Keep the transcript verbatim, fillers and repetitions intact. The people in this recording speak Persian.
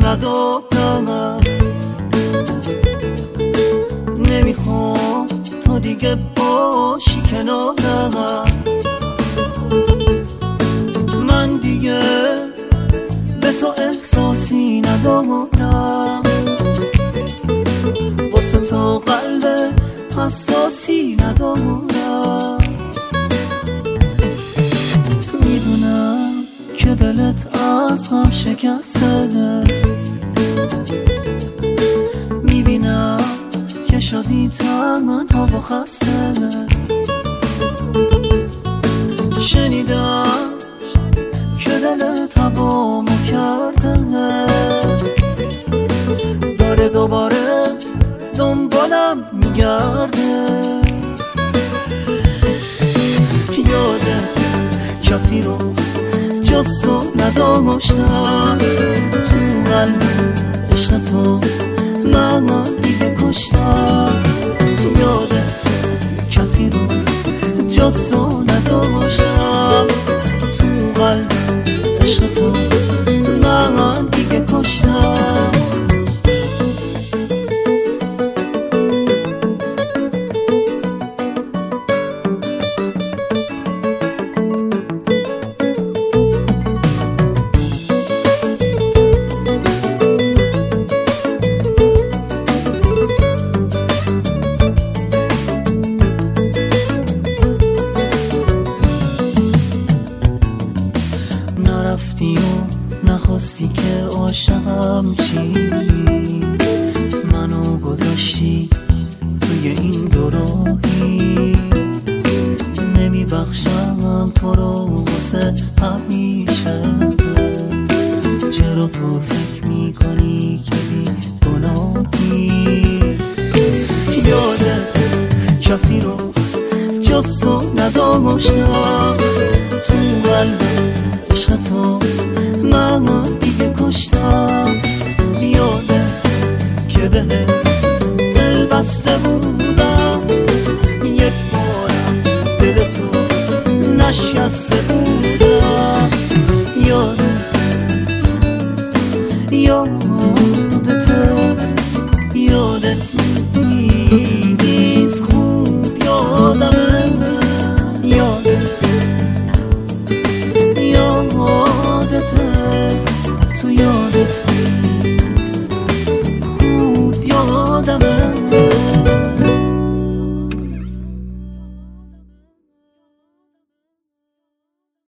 ندارم. نمیخوام تو دیگه باشی کنارم. من دیگه به تو احساسی ندارم. واسه تو قلب حساسی ندارم. میدونم که دلت از هم شکسته. میبینم که شدی تنها و خسته. شنیدم که دلت هوامو کرده. داره دوباره دنبالم میگرده. یادت کسی رو جز تو نداشتم. تو قلب عشق تو من دیگه کشتم. یادت کسی رو جز تو نداشتم. تو قلب عشق تو من دیگه کشتم. نرفتی و نخواستی که عاشقم چی. منو گذاشتی توی این دو راهی. نمیبخشم تو رو واسه همیشه. چرا تو فکر میکنی که بی گناهی. یادت کسی رو جز تو نداشتم. تو قلب عشق تو من دیگه کشتم. یادت که بهت دل بسته بودم. یک بارم دل تو نشکسته